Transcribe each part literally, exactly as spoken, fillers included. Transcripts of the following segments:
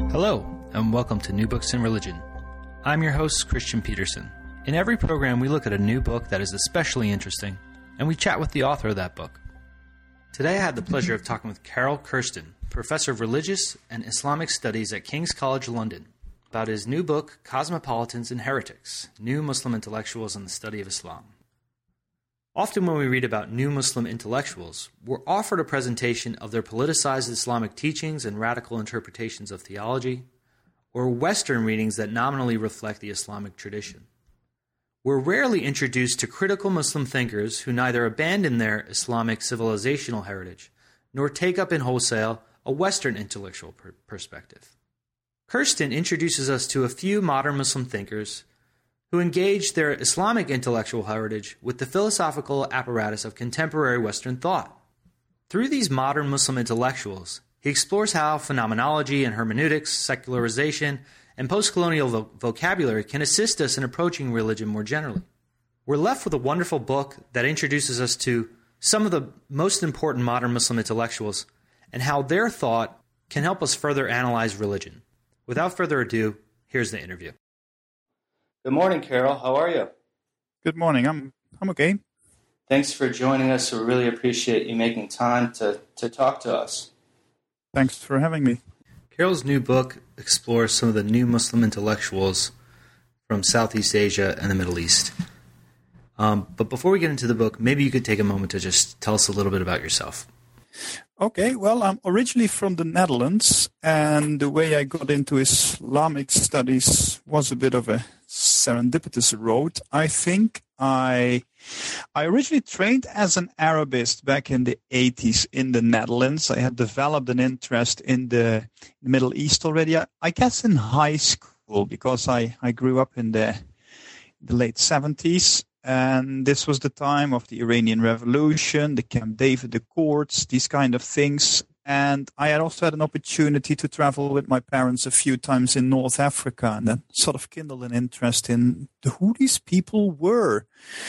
Hello, and welcome to New Books in Religion. I'm your host, Christian Peterson. In every program, we look at a new book that is especially interesting, and we chat with the author of that book. Today, I had the pleasure of talking with Carol Kersten, Professor of Religious and Islamic Studies at King's College London, about his new book, Cosmopolitans and Heretics, New Muslim Intellectuals in the Study of Islam. Often when we read about new Muslim intellectuals, we're offered a presentation of their politicized Islamic teachings and radical interpretations of theology, or Western readings that nominally reflect the Islamic tradition. We're rarely introduced to critical Muslim thinkers who neither abandon their Islamic civilizational heritage, nor take up in wholesale a Western intellectual per- perspective. Kersten introduces us to a few modern Muslim thinkers who engaged their Islamic intellectual heritage with the philosophical apparatus of contemporary Western thought. Through these modern Muslim intellectuals, he explores how phenomenology and hermeneutics, secularization, and post-colonial vo- vocabulary can assist us in approaching religion more generally. We're left with a wonderful book that introduces us to some of the most important modern Muslim intellectuals and how their thought can help us further analyze religion. Without further ado, here's the interview. Good morning, Carol. How are you? Good morning. I'm I'm okay. Thanks for joining us. We really appreciate you making time to, to talk to us. Thanks for having me. Carol's new book explores some of the new Muslim intellectuals from Southeast Asia and the Middle East. Um, but before we get into the book, maybe you could take a moment to just tell us a little bit about yourself. Okay, well, I'm originally from the Netherlands, and the way I got into Islamic studies was a bit of a serendipitous road. I think I I originally trained as an Arabist back in the eighties in the Netherlands. I had developed an interest in the Middle East already, I guess in high school, because I, I grew up in the, the late seventies. And this was the time of the Iranian Revolution, the Camp David Accords, these kind of things. And I had also had an opportunity to travel with my parents a few times in North Africa, and that sort of kindled an interest in who these people were.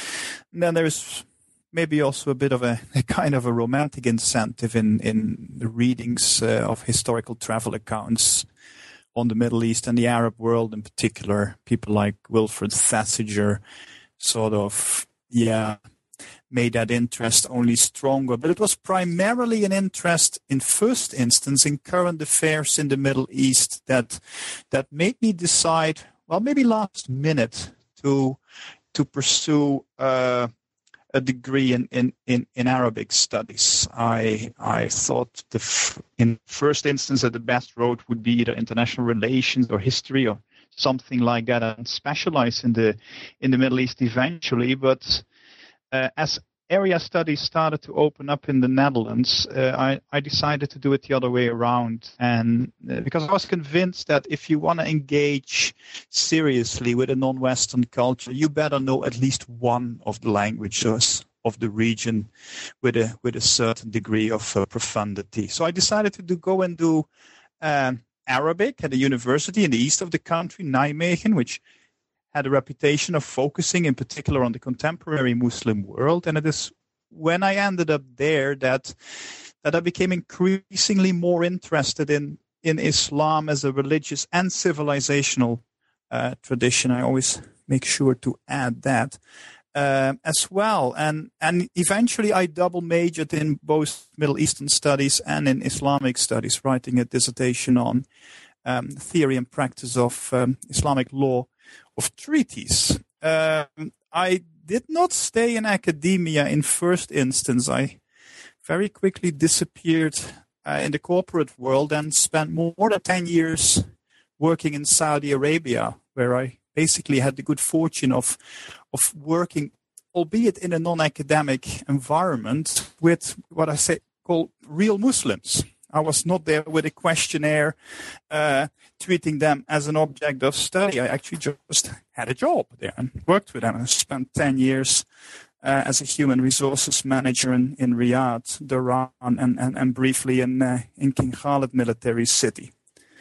And then there's maybe also a bit of a, a kind of a romantic incentive in, in the readings uh, of historical travel accounts on the Middle East and the Arab world in particular. People like Wilfred Thesiger sort of, yeah, made that interest only stronger. But it was primarily an interest in first instance in current affairs in the Middle East that that made me decide, well, maybe last minute, to to pursue uh, a degree in, in, in, in Arabic studies. I I thought the f- in first instance that the best road would be either international relations or history or something like that, and specialize in the in the Middle East eventually. But uh, as area studies started to open up in the Netherlands, uh, I, I decided to do it the other way around. And uh, because I was convinced that if you want to engage seriously with a non-Western culture, you better know at least one of the languages of the region with a with a certain degree of uh, profundity. So I decided to do, go and do uh, Arabic at a university in the east of the country, Nijmegen, which had a reputation of focusing in particular on the contemporary Muslim world. And it is when I ended up there that that I became increasingly more interested in, in Islam as a religious and civilizational uh, tradition. I always make sure to add that uh, as well. And, and eventually I double majored in both Middle Eastern studies and in Islamic studies, writing a dissertation on um, theory and practice of um, Islamic law of treaties. Um, I did not stay in academia in first instance. I very quickly disappeared uh, in the corporate world and spent more than ten years working in Saudi Arabia, where I basically had the good fortune of of working, albeit in a non-academic environment, with what I say call real Muslims. I was not there with a questionnaire, uh, treating them as an object of study. I actually just had a job there and worked with them. I spent ten years uh, as a human resources manager in, in Riyadh, Dhahran, and, and, and briefly in, uh, in King Khalid Military City.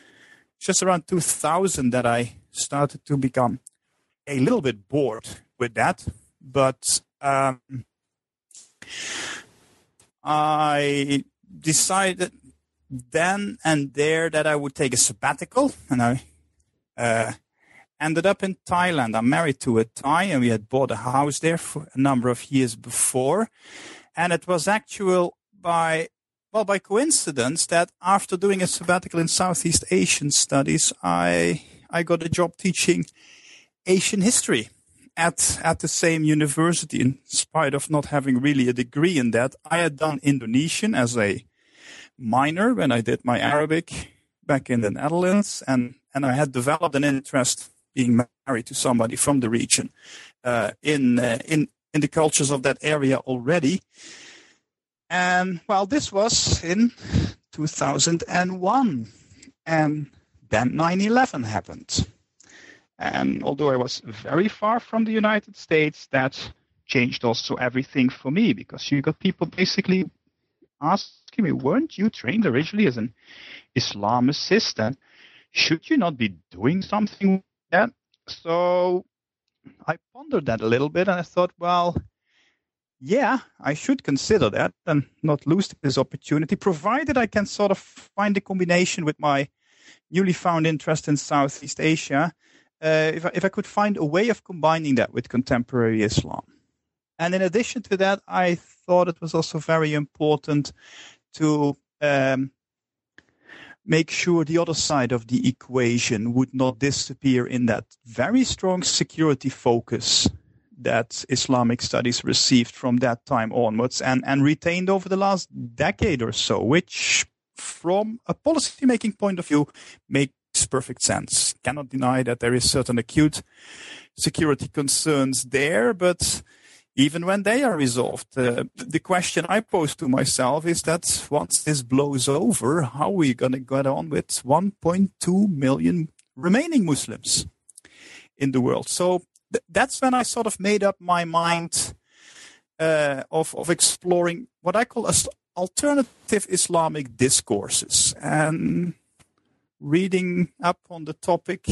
Just around two thousand that I started to become a little bit bored with that, but um, I decided then and there that I would take a sabbatical, and I uh, ended up in Thailand. I'm married to a Thai, and we had bought a house there for a number of years before. And it was actual by, well, by coincidence that after doing a sabbatical in Southeast Asian studies, I I got a job teaching Asian history at at the same university. In spite of not having really a degree in that, I had done Indonesian as a minor when I did my Arabic back in the Netherlands, and, and I had developed an interest being married to somebody from the region uh, in uh, in in the cultures of that area already. And well, this was in two thousand one, and then nine eleven happened. And although I was very far from the United States, that changed also everything for me, because you got people basically asking me, weren't you trained originally as an Islamicist? And should you not be doing something with that? So I pondered that a little bit, and I thought, well, yeah, I should consider that and not lose this opportunity, provided I can sort of find a combination with my newly found interest in Southeast Asia. Uh, if I, if I could find a way of combining that with contemporary Islam. And in addition to that, I thought it was also very important to um, make sure the other side of the equation would not disappear in that very strong security focus that Islamic studies received from that time onwards and, and retained over the last decade or so, which from a policy-making point of view makes perfect sense. Cannot deny that there is certain acute security concerns there, but even when they are resolved, uh, the question I pose to myself is that once this blows over, how are we going to get on with one point two million remaining Muslims in the world? So th- that's when I sort of made up my mind uh, of, of exploring what I call as alternative Islamic discourses. And reading up on the topic,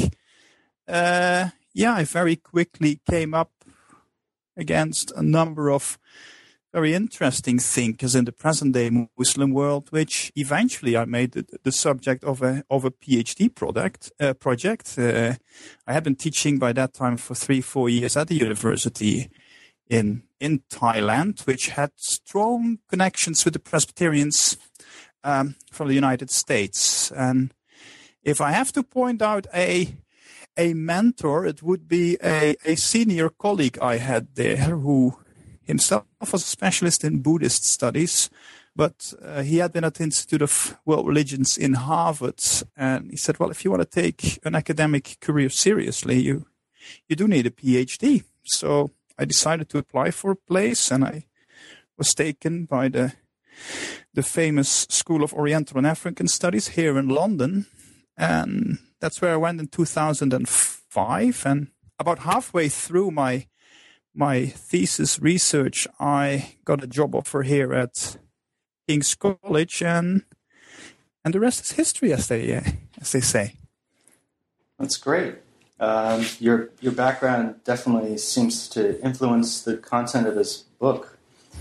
uh, yeah, I very quickly came up against a number of very interesting thinkers in the present-day Muslim world, which eventually I made the, the subject of a of a PhD product uh, project. Uh, I had been teaching by that time for three, four years at the university in in Thailand, which had strong connections with the Presbyterians um, from the United States. And if I have to point out a a mentor, it would be a, a senior colleague I had there who himself was a specialist in Buddhist studies, but uh, he had been at the Institute of World Religions in Harvard. And he said, well, if you want to take an academic career seriously, you you do need a PhD. So I decided to apply for a place, and I was taken by the the famous School of Oriental and African Studies here in London. And that's where I went in two thousand five. And about halfway through my my thesis research, I got a job offer here at King's College, and and the rest is history, as they uh, as they say. That's great. Um, your your background definitely seems to influence the content of this book.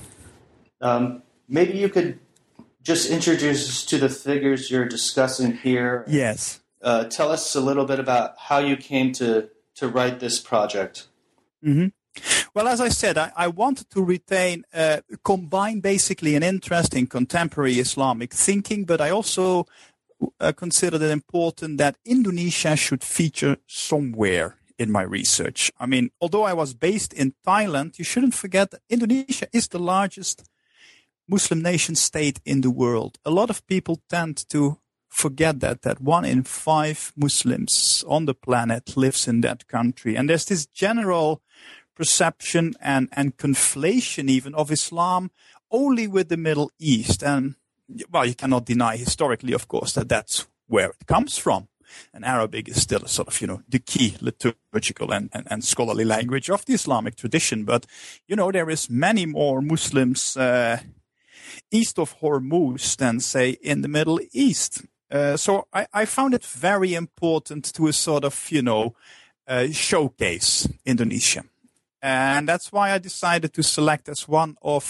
Um, maybe you could just introduce us to the figures you're discussing here. Yes. Uh, tell us a little bit about how you came to, to write this project. Mm-hmm. Well, as I said, I, I wanted to retain, uh, combine basically an interest in contemporary Islamic thinking, but I also uh, considered it important that Indonesia should feature somewhere in my research. I mean, although I was based in Thailand, you shouldn't forget that Indonesia is the largest Muslim nation state in the world. A lot of people tend to forget that, that one in five Muslims on the planet lives in that country. And there's this general perception and, and conflation even of Islam only with the Middle East. And, well, you cannot deny historically, of course, that that's where it comes from. And Arabic is still a sort of, you know, the key liturgical and, and, and scholarly language of the Islamic tradition. But, you know, there is many more Muslims uh, east of Hormuz than, say, in the Middle East. Uh, so I, I found it very important to a sort of, you know, uh, showcase Indonesia. And that's why I decided to select as one of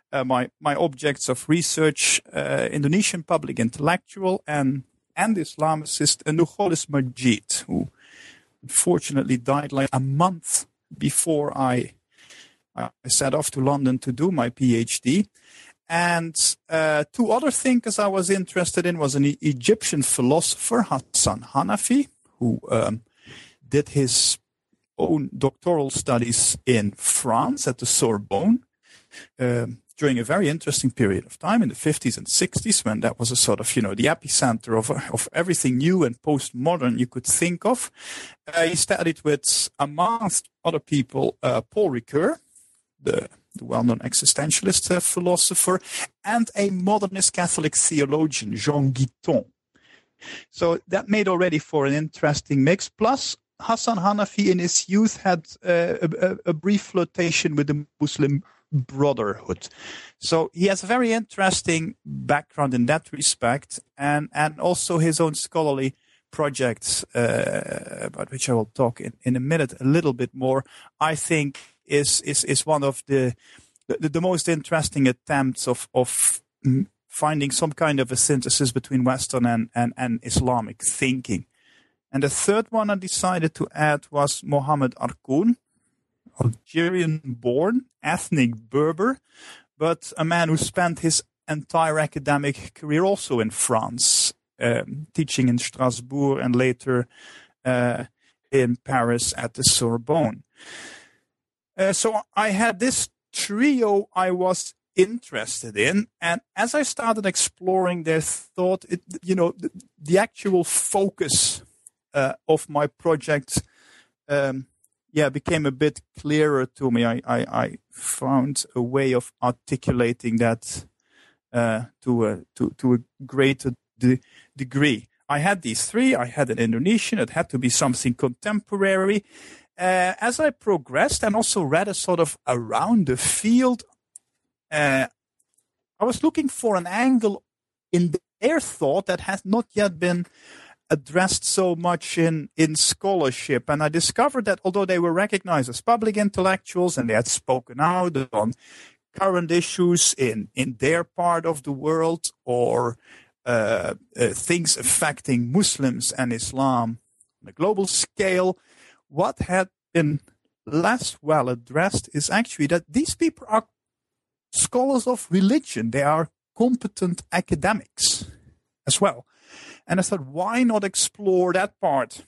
uh, my my objects of research, uh, Indonesian public intellectual and and Islamicist Nurcholish Madjid, who unfortunately died like a month before I I set off to London to do my PhD. And uh, two other thinkers I was interested in was an e- Egyptian philosopher, Hassan Hanafi, who um, did his own doctoral studies in France at the Sorbonne um, during a very interesting period of time in the fifties and sixties, when that was a sort of, you know, the epicenter of of everything new and postmodern you could think of. Uh, he studied with, amongst other people, uh, Paul Ricoeur, the the well-known existentialist uh, philosopher, and a modernist Catholic theologian, Jean Guiton. So that made already for an interesting mix. Plus, Hassan Hanafi in his youth had uh, a, a brief flirtation with the Muslim Brotherhood. So he has a very interesting background in that respect, and, and also his own scholarly projects, uh, about which I will talk in, in a minute a little bit more, I think is is is one of the the, the most interesting attempts of of finding some kind of a synthesis between Western and, and, and Islamic thinking. And the third one I decided to add was Mohammed Arkoun, Algerian-born, ethnic Berber, but a man who spent his entire academic career also in France, um, teaching in Strasbourg and later uh, in Paris at the Sorbonne. Uh, so I had this trio I was interested in, and as I started exploring their thought, it, you know, the, the actual focus uh, of my project, um, yeah, became a bit clearer to me. I, I, I found a way of articulating that uh, to a to to a greater de- degree. I had these three. I had an Indonesian. It had to be something contemporary. Uh, as I progressed and also read a sort of around the field, uh, I was looking for an angle in their thought that has not yet been addressed so much in, in scholarship. And I discovered that although they were recognized as public intellectuals and they had spoken out on current issues in, in their part of the world or uh, uh, things affecting Muslims and Islam on a global scale, what had been less well addressed is actually that these people are scholars of religion. They are competent academics as well. And I thought, why not explore that part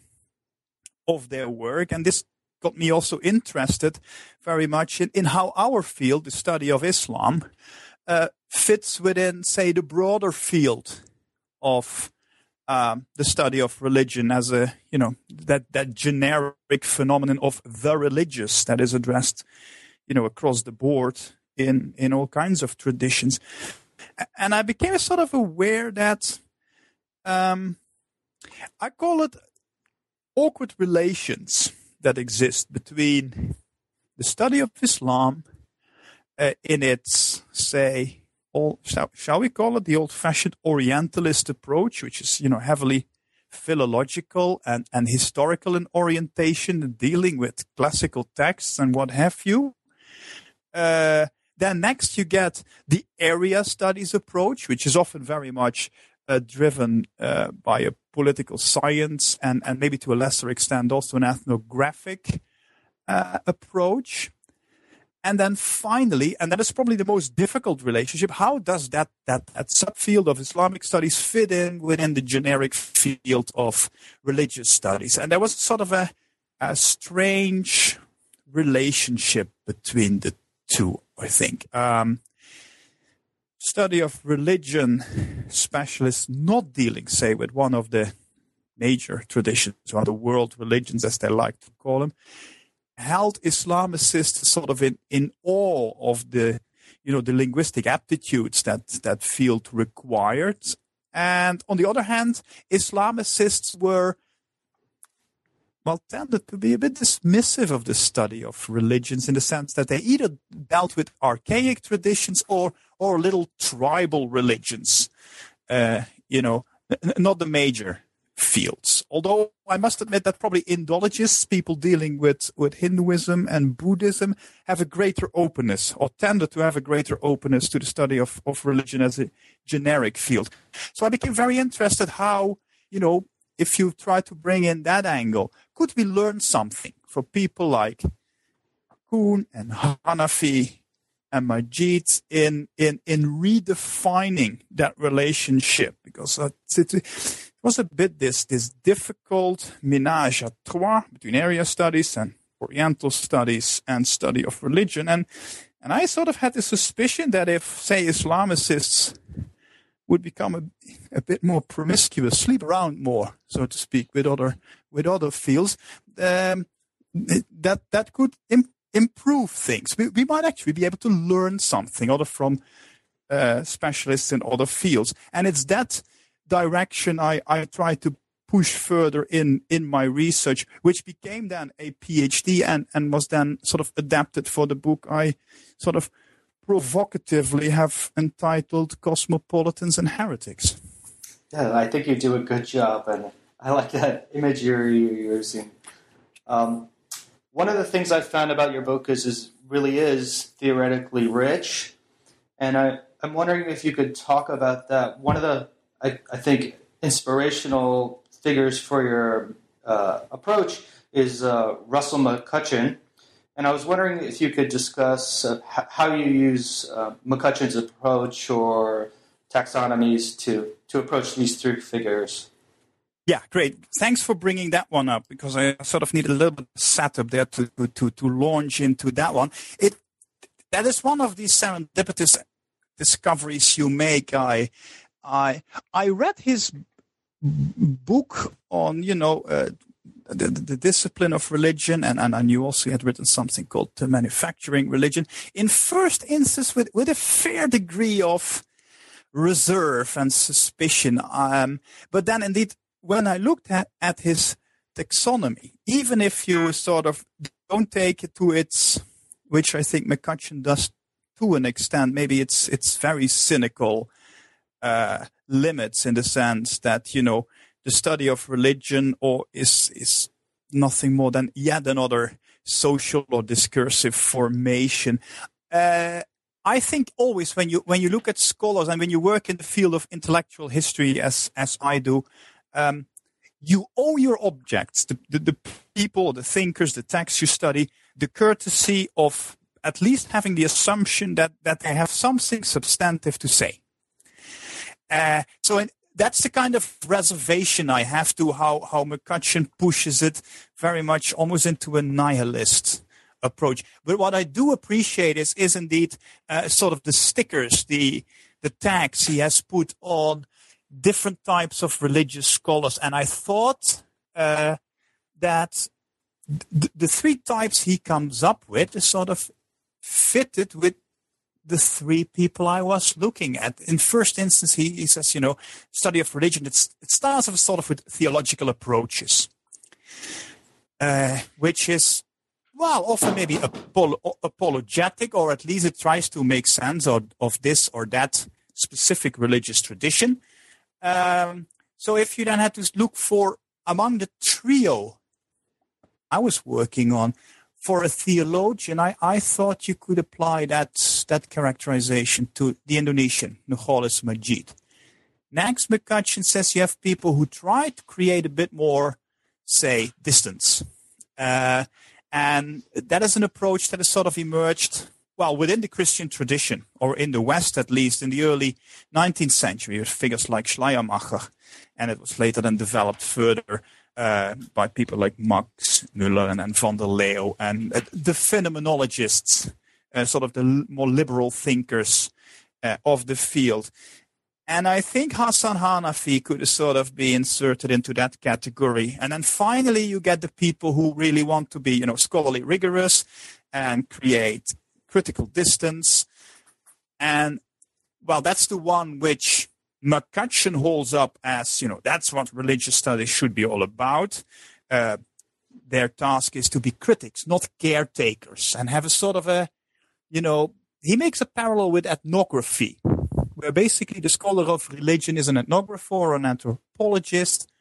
of their work? And this got me also interested very much in, in how our field, the study of Islam, uh, fits within, say, the broader field of Um, the study of religion as a, you know, that, that generic phenomenon of the religious that is addressed, you know, across the board in, in all kinds of traditions. And I became sort of aware that, um, I call it awkward relations that exist between the study of Islam uh, in its, say, All, shall, shall we call it the old-fashioned Orientalist approach, which is, you know, heavily philological and, and historical in orientation, dealing with classical texts and what have you. Uh, then next you get the area studies approach, which is often very much uh, driven uh, by a political science and, and maybe to a lesser extent also an ethnographic uh, approach. And then finally, and that is probably the most difficult relationship, how does that, that, that subfield of Islamic studies fit in within the generic field of religious studies? And there was sort of a, a strange relationship between the two, I think. Um, study of religion specialists not dealing, say, with one of the major traditions, or the world religions, as they like to call them, held Islamicists sort of in, in awe of the, you know, the linguistic aptitudes that that field required. And on the other hand, Islamicists were, well, tended to be a bit dismissive of the study of religions in the sense that they either dealt with archaic traditions or, or little tribal religions, uh, you know, n- not the major fields. Although I must admit that probably Indologists, people dealing with, with Hinduism and Buddhism, have a greater openness, or tended to have a greater openness to the study of, of religion as a generic field. So I became very interested how, you know, if you try to bring in that angle, could we learn something from people like Kuhn and Hanafi and Majid in, in, in redefining that relationship? Because uh, it, it was a bit this, this difficult ménage à trois between area studies and Oriental studies and study of religion. And, and I sort of had the suspicion that if, say, Islamicists would become a, a bit more promiscuous, sleep around more, so to speak, with other with other fields, um, that that could im- improve things. We, we might actually be able to learn something other from uh, specialists in other fields, and it's that direction I, I try to push further in in my research, which became then a PhD and and was then sort of adapted for the book I sort of provocatively have entitled Cosmopolitans and Heretics. Yeah, I think you do a good job, and I like that imagery you're using. Um, one of the things I've found about your book is, is really is theoretically rich, and I, I'm wondering if you could talk about that. One of the, I, I think, inspirational figures for your uh, approach is uh, Russell McCutcheon. And I was wondering if you could discuss uh, h- how you use uh, McCutcheon's approach or taxonomies to, to approach these three figures. Yeah, great. Thanks for bringing that one up, because I sort of needed a little bit of setup there to, to, to launch into that one. It That is one of these serendipitous discoveries you make. I I I read his book on, you know, uh, The, the discipline of religion, and, and I knew also he had written something called The Manufacturing Religion, in first instance with, with a fair degree of reserve and suspicion. Um, but then indeed, when I looked at, at his taxonomy, even if you sort of don't take it to its, which I think McCutcheon does to an extent, maybe it's it's very cynical uh, limits, in the sense that, you know, the study of religion or is is nothing more than yet another social or discursive formation. Uh, I think always when you when you look at scholars and when you work in the field of intellectual history, as as I do, um, you owe your objects, the, the, the people, the thinkers, the texts you study, the courtesy of at least having the assumption that that they have something substantive to say. Uh, so in, That's the kind of reservation I have to how, how McCutcheon pushes it very much almost into a nihilist approach. But what I do appreciate is, is indeed uh, sort of the stickers, the the tags he has put on different types of religious scholars. And I thought uh, that th- the three types he comes up with is sort of fitted with the three people I was looking at. In first instance, he, he says, you know, study of religion, it's, it starts off sort of with theological approaches, uh, which is, well, often maybe apolo- apologetic, or at least it tries to make sense of, of this or that specific religious tradition. Um, so if you then had to look for, among the trio I was working on, for a theologian, I, I thought you could apply that that characterization to the Indonesian, Nurcholish Madjid. Next, McCutcheon says you have people who try to create a bit more, say, distance. Uh, and that is an approach that has sort of emerged, well, within the Christian tradition, or in the West at least, in the early nineteenth century, with figures like Schleiermacher, and it was later then developed further Uh, by people like Max Müller and, and van der Leeuw, and uh, the phenomenologists, uh, sort of the l- more liberal thinkers uh, of the field. And I think Hassan Hanafi could sort of be inserted into that category. And then finally you get the people who really want to be, you know, scholarly rigorous and create critical distance. And, well, that's the one which McCutcheon holds up as, you know, that's what religious studies should be all about. Uh, their task is to be critics, not caretakers, and have a sort of a, you know, he makes a parallel with ethnography, where basically the scholar of religion is an ethnographer or an anthropologist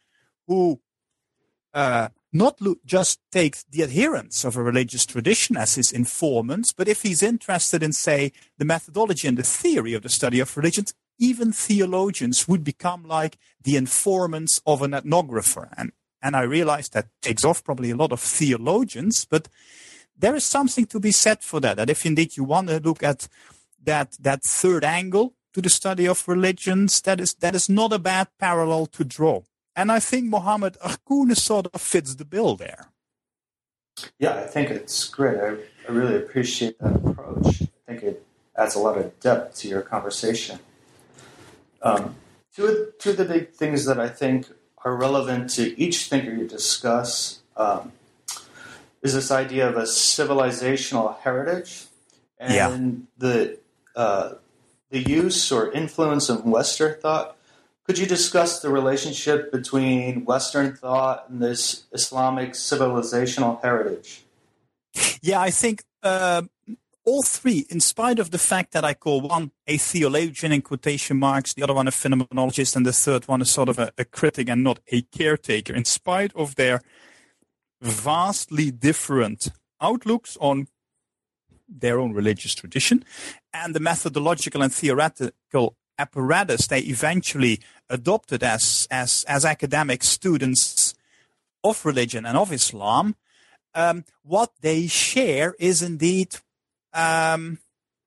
who uh, not lo- just takes the adherents of a religious tradition as his informants, but if he's interested in, say, the methodology and the theory of the study of religions, even theologians would become like the informants of an ethnographer. And, and I realize that takes off probably a lot of theologians, but there is something to be said for that, that if indeed you want to look at that, that third angle to the study of religions, that is, that is not a bad parallel to draw. And I think Mohammed Arkoun sort of fits the bill there. Yeah, I think it's great. I, I really appreciate that approach. I think it adds a lot of depth to your conversation. Um, two, of, two of the big things that I think are relevant to each thinker you discuss um, is this idea of a civilizational heritage and yeah. the uh, the use or influence of Western thought. Could you discuss the relationship between Western thought and this Islamic civilizational heritage? Yeah, I think uh, all three, in spite of the fact that I call one a theologian in quotation marks, the other one a phenomenologist, and the third one is sort of a, a critic and not a caretaker, in spite of their vastly different outlooks on their own religious tradition and the methodological and theoretical apparatus they eventually adopted as, as, as academic students of religion and of Islam, um, what they share is indeed um,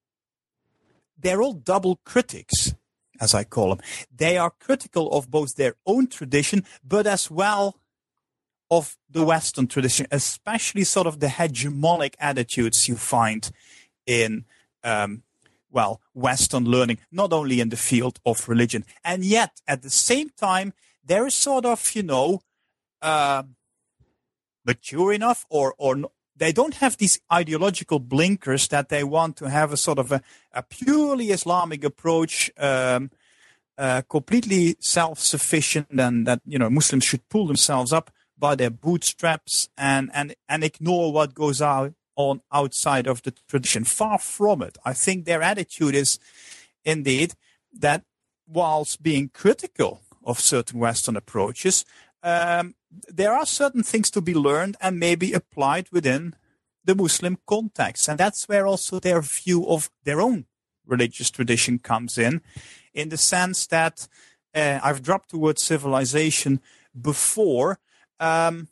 they're all double critics, as I call them. They are critical of both their own tradition, but as well of the Western tradition, especially sort of the hegemonic attitudes you find in um, well, Western learning, not only in the field of religion. And yet, at the same time, there is sort of, you know, uh, mature enough or, or no, they don't have these ideological blinkers that they want to have a sort of a, a purely Islamic approach, um, uh, completely self-sufficient, and that, you know, Muslims should pull themselves up by their bootstraps and, and, and ignore what goes out on outside of the tradition. Far from it. I think their attitude is indeed that whilst being critical of certain Western approaches, um, there are certain things to be learned and maybe applied within the Muslim context. And that's where also their view of their own religious tradition comes in, in the sense that uh, I've dropped the word civilization before. Um,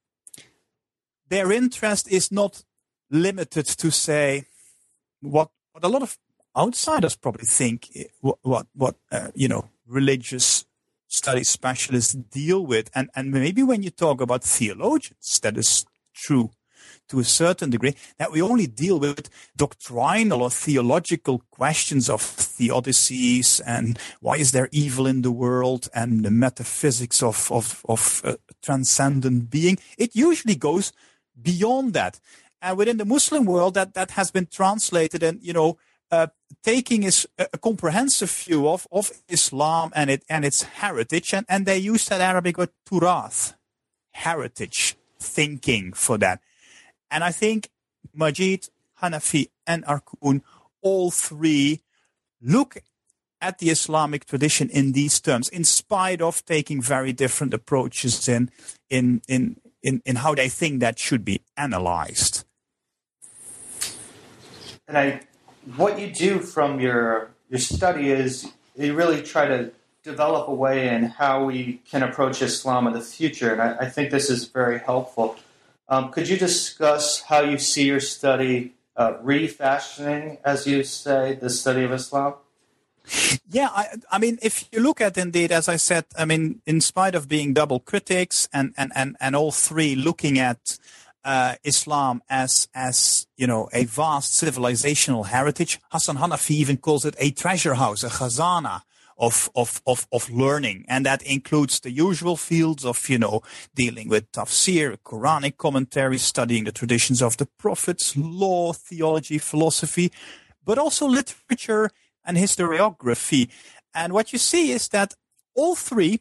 their interest is not limited to, say, what what a lot of outsiders probably think what what, what uh, you know, religious studies specialists deal with, and and maybe when you talk about theologians, that is true to a certain degree, that we only deal with doctrinal or theological questions of theodicies and why is there evil in the world and the metaphysics of of of uh, transcendent being. It usually goes beyond that. And within the Muslim world, that, that has been translated and, you know, uh, taking is a, a comprehensive view of, of Islam and it and its heritage. And, and they use that Arabic word turath, heritage, thinking for that. And I think Majid, Hanafi, and Arkoun, all three look at the Islamic tradition in these terms, in spite of taking very different approaches in in in in, in how they think that should be analyzed. And I, what you do from your your study is you really try to develop a way in how we can approach Islam in the future, and I, I think this is very helpful. Um, could you discuss how you see your study uh, refashioning, as you say, the study of Islam? Yeah, I, I mean, if you look at, indeed, as I said, I mean, in spite of being double critics and, and, and, and all three looking at uh, Islam as, as, you know, a vast civilizational heritage, Hassan Hanafi even calls it a treasure house, a khazana of, of, of, of learning. And that includes the usual fields of, you know, dealing with tafsir, Quranic commentary, studying the traditions of the prophets, law, theology, philosophy, but also literature and historiography. And what you see is that all three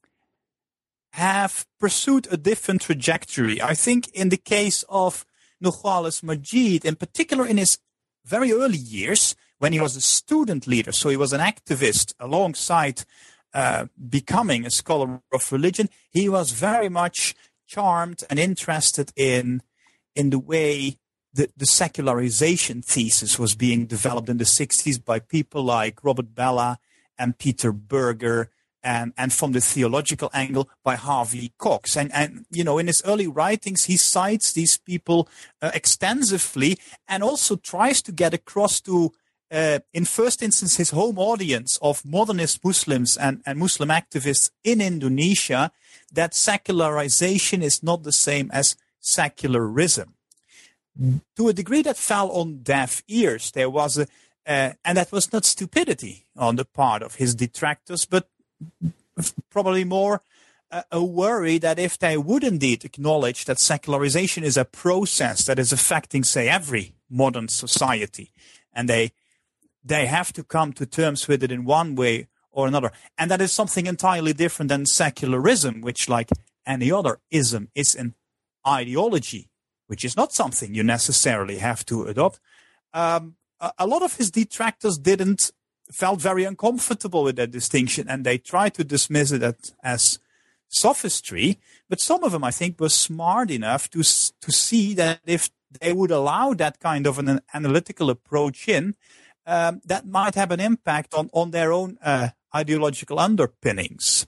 have pursued a different trajectory. I think in the case of Nogales Majid, in particular in his very early years, when he was a student leader, so he was an activist alongside uh, becoming a scholar of religion, he was very much charmed and interested in in the way the, the secularization thesis was being developed in the sixties by people like Robert Bellah and Peter Berger, and, and from the theological angle by Harvey Cox. And, and you know, in his early writings, he cites these people uh, extensively and also tries to get across to, uh, in first instance, his home audience of modernist Muslims and, and Muslim activists in Indonesia, that secularization is not the same as secularism. To a degree that fell on deaf ears. There was a, uh, and that was not stupidity on the part of his detractors, but probably more uh, a worry that if they would indeed acknowledge that secularization is a process that is affecting, say, every modern society, and they they have to come to terms with it in one way or another, and that is something entirely different than secularism, which, like any other ism, is an ideology, which is not something you necessarily have to adopt. Um, a, a lot of his detractors didn't felt very uncomfortable with that distinction, and they tried to dismiss it at, as sophistry. But some of them, I think, were smart enough to to see that if they would allow that kind of an analytical approach in, um, that might have an impact on on their own uh, ideological underpinnings.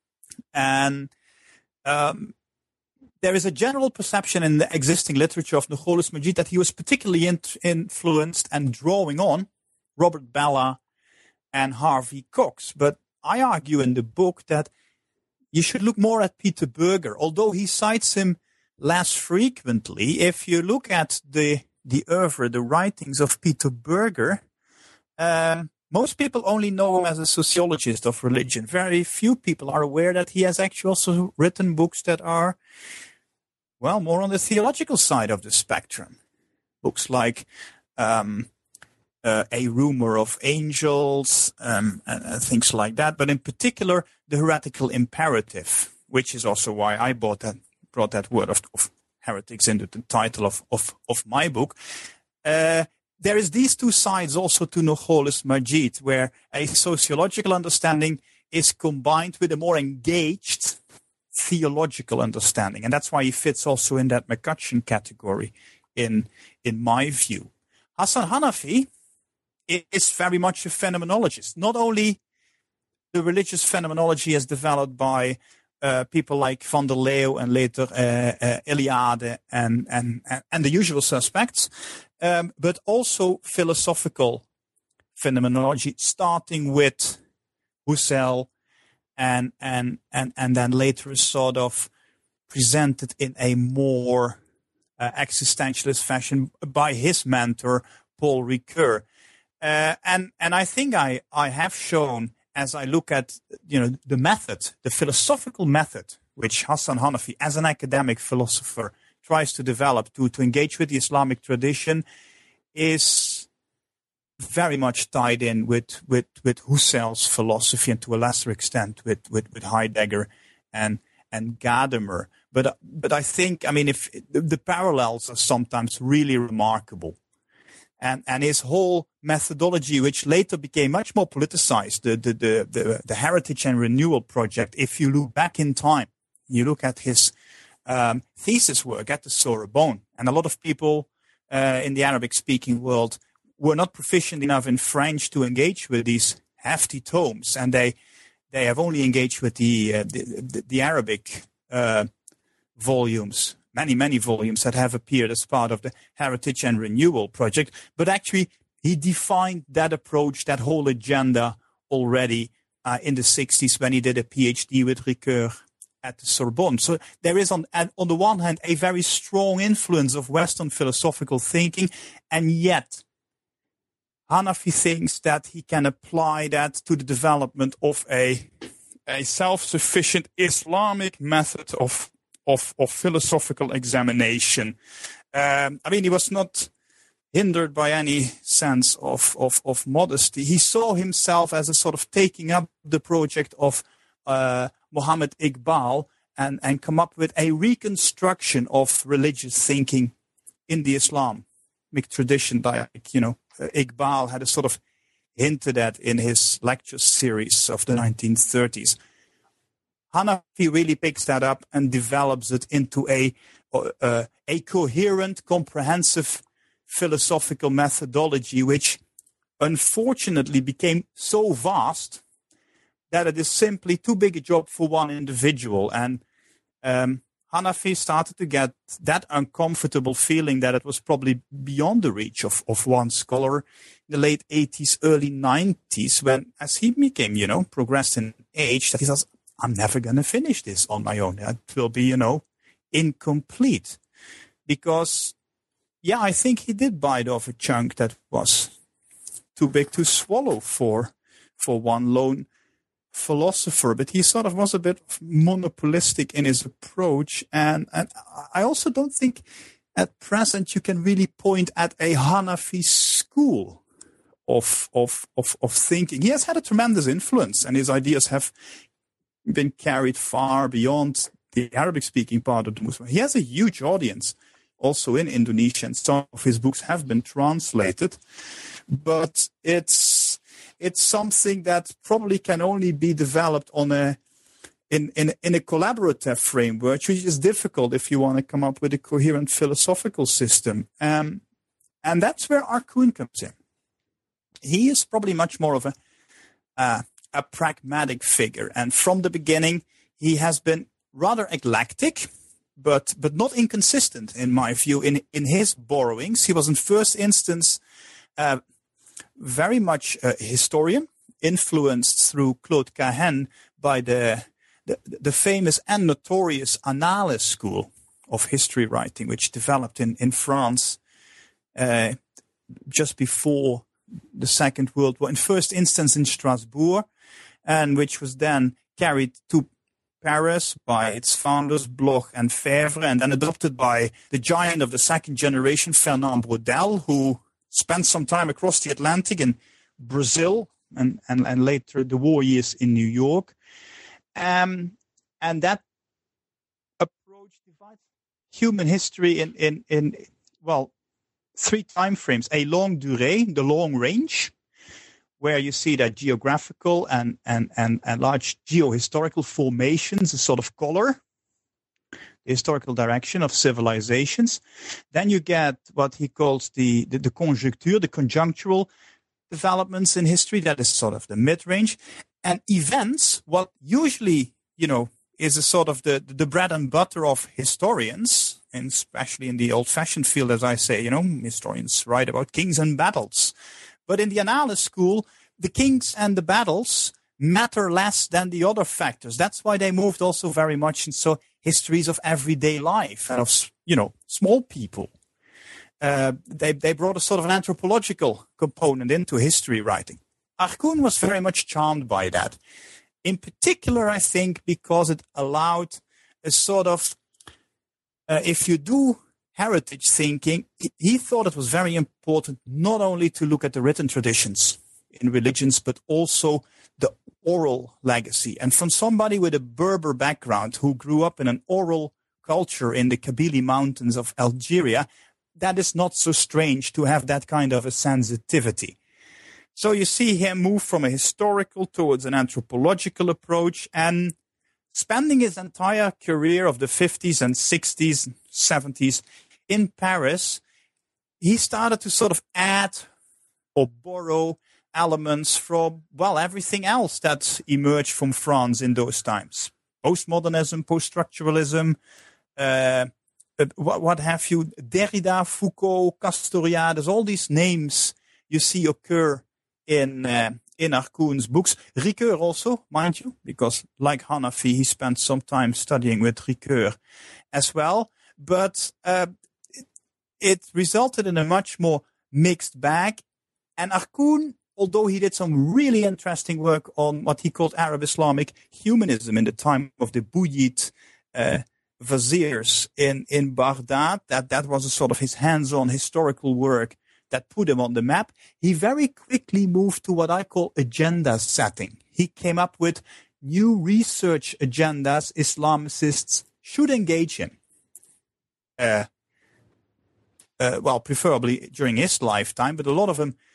And um, there is a general perception in the existing literature of Nurcholish Madjid that he was particularly in, influenced and drawing on Robert Bellah and Harvey Cox. But I argue in the book that you should look more at Peter Berger, although he cites him less frequently. If you look at the the oeuvre, the writings of Peter Berger, uh, most people only know him as a sociologist of religion. Very few people are aware that he has actually also written books that are, well, more on the theological side of the spectrum. Books like um, uh, A Rumor of Angels, um, and, and things like that. But in particular, The Heretical Imperative, which is also why I bought that, brought that word of, of heretics into the title of, of, of my book. Uh, there is these two sides also to Nurcholish Madjid, where a sociological understanding is combined with a more engaged theological understanding, and that's why he fits also in that McCutcheon category, in in my view. Hassan Hanafi is very much a phenomenologist. Not only the religious phenomenology as developed by uh, people like Van der Leeuw and later uh, uh, Eliade and, and and the usual suspects, um, but also philosophical phenomenology, starting with Husserl, and and and and then later sort of presented in a more uh, existentialist fashion by his mentor Paul Ricoeur. Uh, and and I think I I have shown, as I look at, you know, the method, the philosophical method which Hassan Hanafi as an academic philosopher tries to develop to to engage with the Islamic tradition, is very much tied in with, with, with Husserl's philosophy, and to a lesser extent with, with, with Heidegger and, and Gadamer. But, but I think, I mean, if the, the parallels are sometimes really remarkable. And, and his whole methodology, which later became much more politicized, the, the, the, the, the Heritage and Renewal Project, if you look back in time, you look at his um, thesis work at the Sorbonne, and a lot of people uh, in the Arabic-speaking world were not proficient enough in French to engage with these hefty tomes, and they they have only engaged with the uh, the, the, the Arabic uh, volumes, many many volumes that have appeared as part of the Heritage and Renewal Project. But actually, he defined that approach, that whole agenda, already uh, in the sixties when he did a PhD with Ricoeur at the Sorbonne. So there is, on on the one hand, a very strong influence of Western philosophical thinking, and yet Hanafi thinks that he can apply that to the development of a a self-sufficient Islamic method of of, of philosophical examination. Um, I mean, he was not hindered by any sense of, of, of modesty. He saw himself as a sort of taking up the project of uh, Muhammad Iqbal and, and come up with a reconstruction of religious thinking in the Islamic tradition. Like, you know, Iqbal had a sort of hinted at in his lecture series of the nineteen thirties. Hanafi really picks that up and develops it into a, uh, a coherent, comprehensive philosophical methodology, which unfortunately became so vast that it is simply too big a job for one individual. And um, Hanafi started to get that uncomfortable feeling that it was probably beyond the reach of, of one scholar in the late eighties, early nineties, when, as he became, you know, progressed in age, that he says, I'm never going to finish this on my own. It will be, you know, incomplete. Because, yeah, I think he did bite off a chunk that was too big to swallow for, for one lone philosopher, but he sort of was a bit monopolistic in his approach. And, and I also don't think at present you can really point at a Hanafi school of, of, of, of thinking. He has had a tremendous influence, and his ideas have been carried far beyond the Arabic-speaking part of the Muslim. He has a huge audience also in Indonesia, and some of his books have been translated, but it's it's something that probably can only be developed on a in, in, in a collaborative framework, which is difficult if you want to come up with a coherent philosophical system. Um, and that's where Arkoun comes in. He is probably much more of a uh, a pragmatic figure. And from the beginning, he has been rather eclectic, but but not inconsistent, in my view, in, in his borrowings. He was, in first instance, uh, very much a historian, influenced through Claude Cahn by the, the, the famous and notorious Annales school of history writing, which developed in, in France uh, just before the Second World War, in first instance in Strasbourg, and which was then carried to Paris by its founders, Bloch and Fèvre, and then adopted by the giant of the second generation, Fernand Braudel, who spent some time across the Atlantic in Brazil and, and, and later the war years in New York. Um, and that approach divides human history in, in, in, well, three time frames: a longue durée, the long range, where you see that geographical and, and, and, and large geohistorical formations, a sort of color, the historical direction of civilizations. Then you get what he calls the, the, the conjecture, the conjunctural developments in history, that is sort of the mid-range. And events, what usually, you know, is a sort of the, the bread and butter of historians, and especially in the old-fashioned field, as I say, you know, historians write about kings and battles. But in the Annales school, the kings and the battles matter less than the other factors. That's why they moved also very much into histories of everyday life and of, you know, small people. Uh, they, they brought a sort of an anthropological component into history writing. Arkoun was very much charmed by that. In particular, I think, because it allowed a sort of, uh, if you do heritage thinking, he thought it was very important not only to look at the written traditions in religions, but also the oral legacy. And from somebody with a Berber background who grew up in an oral culture in the Kabylie Mountains of Algeria, that is not so strange to have that kind of a sensitivity. So you see him move from a historical towards an anthropological approach, and spending his entire career of the fifties and sixties, seventies in Paris, he started to sort of add or borrow elements from, well, everything else that emerged from France in those times. Postmodernism, post-structuralism, uh, what, what have you, Derrida, Foucault, Castoriadis, all these names you see occur in uh, in Arkoun's books. Ricoeur also, mind you, because like Hanafi, he spent some time studying with Ricoeur as well. But uh, it, it resulted in a much more mixed bag. And Arkoun, although he did some really interesting work on what he called Arab-Islamic humanism in the time of the Buyid uh, viziers in, in Baghdad, that, that was a sort of his hands-on historical work that put him on the map. He very quickly moved to what I call agenda setting. He came up with new research agendas Islamicists should engage in. Uh, uh, well, preferably during his lifetime, but a lot of them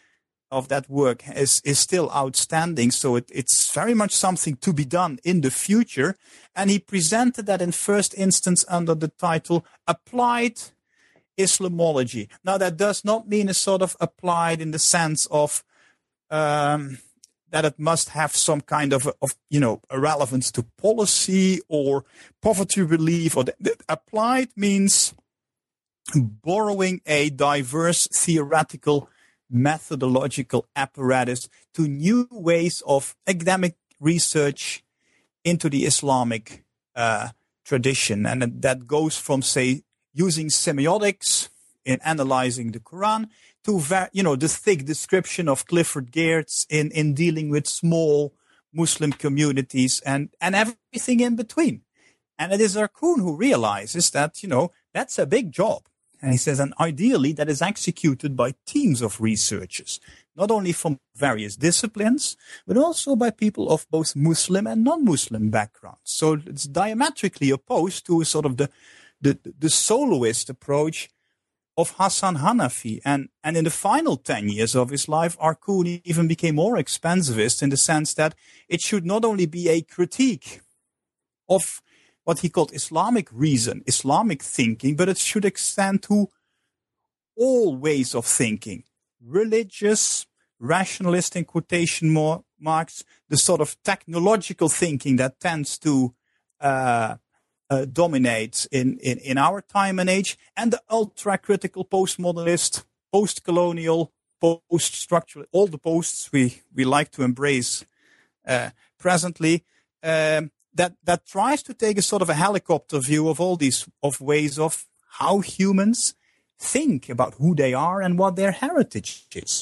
of that work is, is still outstanding. So it, it's very much something to be done in the future. And he presented that in first instance under the title Applied Islamology. Now, that does not mean a sort of applied in the sense of um, that it must have some kind of, of, you know, a relevance to policy or poverty relief. Or the, the applied means borrowing a diverse theoretical methodological apparatus to new ways of academic research into the Islamic uh, tradition. And that goes from, say, using semiotics in analyzing the Quran to, you know, the thick description of Clifford Geertz in, in dealing with small Muslim communities and, and everything in between. And it is Arkoun who realizes that, you know, that's a big job. And he says, and ideally that is executed by teams of researchers, not only from various disciplines, but also by people of both Muslim and non-Muslim backgrounds. So it's diametrically opposed to sort of the, the, the soloist approach of Hassan Hanafi. And, and in the final ten years of his life, Arkoun even became more expansivist in the sense that it should not only be a critique of what he called Islamic reason, Islamic thinking, but it should extend to all ways of thinking. Religious, rationalist in quotation marks, the sort of technological thinking that tends to uh, uh, dominate in, in, in our time and age, and the ultra-critical postmodernist, post-colonial, post-structural, all the posts we, we like to embrace uh, presently, um, that, that tries to take a sort of a helicopter view of all these of ways of how humans think about who they are and what their heritage is.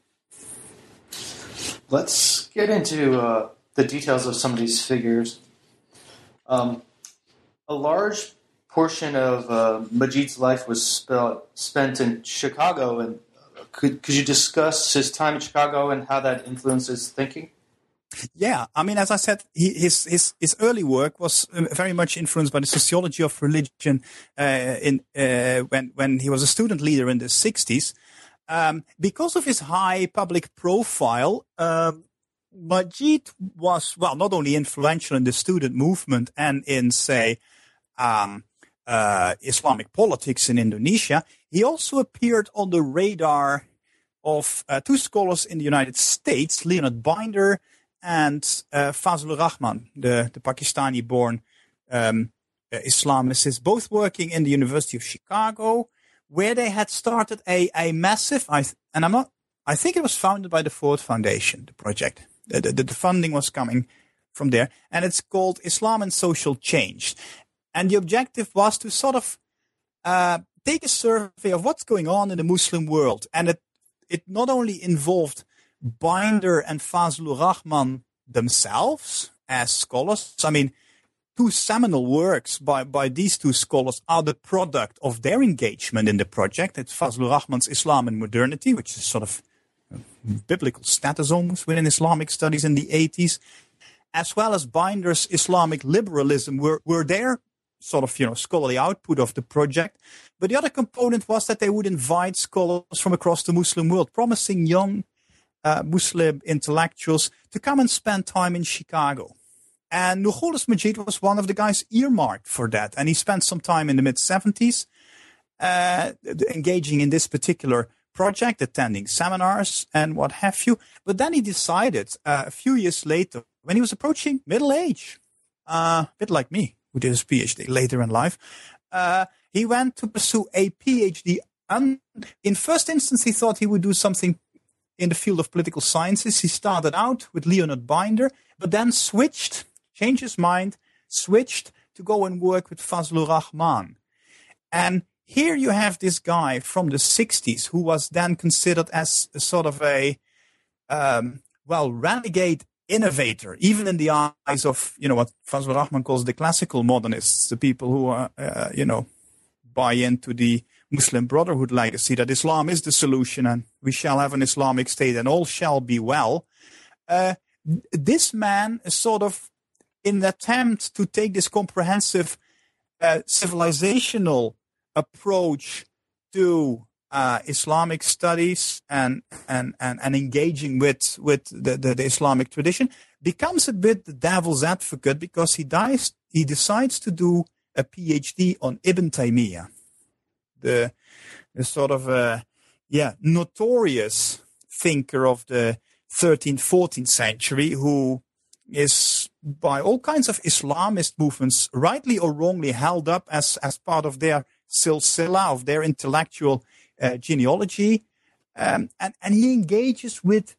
Let's get into uh, the details of some of these figures. Um, a large portion of uh, Majid's life was sp- spent in Chicago, and could could you discuss his time in Chicago and how that influenced his thinking? Yeah, I mean, as I said, he, his his his early work was very much influenced by the sociology of religion. Uh, in uh, when when he was a student leader in the sixties, um, because of his high public profile, uh, Majid was well not only influential in the student movement and in say um, uh, Islamic politics in Indonesia. He also appeared on the radar of uh, two scholars in the United States, Leonard Binder and uh, Fazlur Rahman, the, the Pakistani-born um, uh, Islamicist, both working in the University of Chicago, where they had started a, a massive, I th- and I'm not, I think it was founded by the Ford Foundation, the project. The, the, the funding was coming from there, and it's called Islam and Social Change. And the objective was to sort of uh, take a survey of what's going on in the Muslim world. And it, it not only involved Binder and Fazlur Rahman themselves as scholars. I mean, two seminal works by, by these two scholars are the product of their engagement in the project. It's Fazlur Rahman's Islam and Modernity, which is sort of biblical status almost within Islamic studies in the eighties, as well as Binder's Islamic liberalism were, were their sort of, you know, scholarly output of the project. But the other component was that they would invite scholars from across the Muslim world, promising young uh, Muslim intellectuals to come and spend time in Chicago. And Nurcholish Majid was one of the guys earmarked for that. And he spent some time in the mid-seventies uh, engaging in this particular project, attending seminars and what have you. But then he decided uh, a few years later, when he was approaching middle age, uh, a bit like me, who did his PhD later in life, uh, he went to pursue a PhD. And in first instance, he thought he would do something in the field of political sciences. He started out with Leonard Binder, but then switched, changed his mind, switched to go and work with Fazlur Rahman. And here you have this guy from the sixties who was then considered as a sort of a, um, well, renegade innovator, even in the eyes of, you know, what Fazlur Rahman calls the classical modernists, the people who are, uh, you know, buy into the Muslim Brotherhood legacy that Islam is the solution and we shall have an Islamic state and all shall be well. Uh, this man is sort of in an attempt to take this comprehensive uh, civilizational approach to uh, Islamic studies and and, and, and engaging with with the, the, the Islamic tradition, becomes a bit the devil's advocate because he dies. He decides to do a PhD on Ibn Taymiyyah, the, the sort of uh, yeah notorious thinker of the thirteenth, fourteenth century, who is by all kinds of Islamist movements, rightly or wrongly, held up as, as part of their silsila, of their intellectual uh, genealogy. Um, and, and he engages with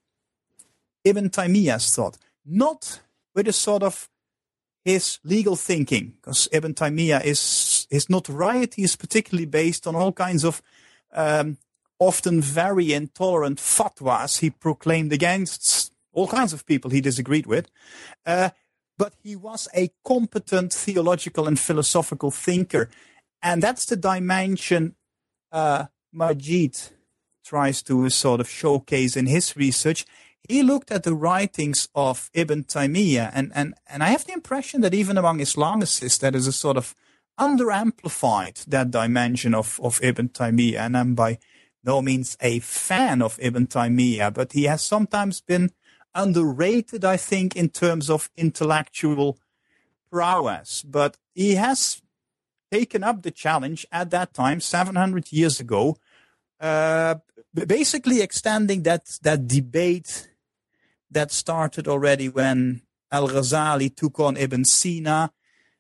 Ibn Taymiyyah's thought, not with a sort of his legal thinking, because Ibn Taymiyyah is, his notoriety is particularly based on all kinds of um, often very intolerant fatwas he proclaimed against all kinds of people he disagreed with. Uh, but he was a competent theological and philosophical thinker. And that's the dimension uh, Majid tries to sort of showcase in his research. He looked at the writings of Ibn Taymiyyah, and, and, and I have the impression that even among Islamicists, that is a sort of under-amplified, that dimension of, of Ibn Taymiyyah. And I'm by no means a fan of Ibn Taymiyyah, but he has sometimes been underrated, I think, in terms of intellectual prowess. But he has taken up the challenge at that time, seven hundred years ago, uh, basically extending that, that debate that started already when Al-Ghazali took on Ibn Sina,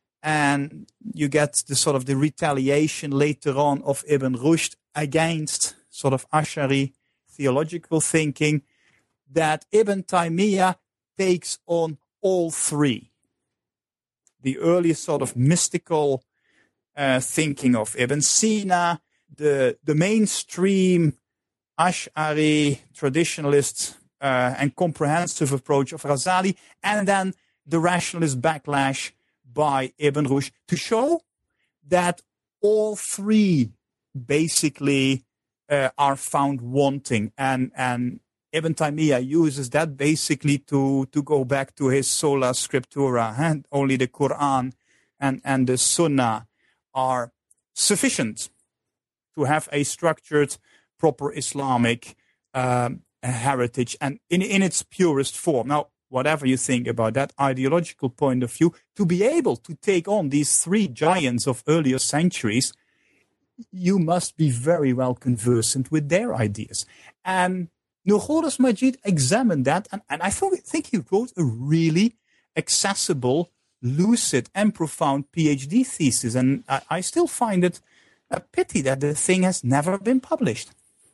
and you get the sort of the retaliation later on of Ibn Rushd against sort of Ash'ari theological thinking, that Ibn Taymiyyah takes on all three. The early sort of mystical uh, thinking of Ibn Sina, the, the mainstream Ash'ari traditionalist uh, and comprehensive approach of Ghazali, and then the rationalist backlash by Ibn Rushd, to show that all three basically uh, are found wanting. And, and Ibn Taymiyyah uses that basically to, to go back to his sola scriptura, and only the Quran and, and the Sunnah are sufficient to have a structured, proper Islamic um, heritage, and in, in its purest form. Now, whatever you think about that ideological point of view, to be able to take on these three giants of earlier centuries, you must be very well conversant with their ideas. And Nurholis Majid examined that, and, and I th- think he wrote a really accessible, lucid, and profound PhD thesis. And I, I still find it a pity that the thing has never been published.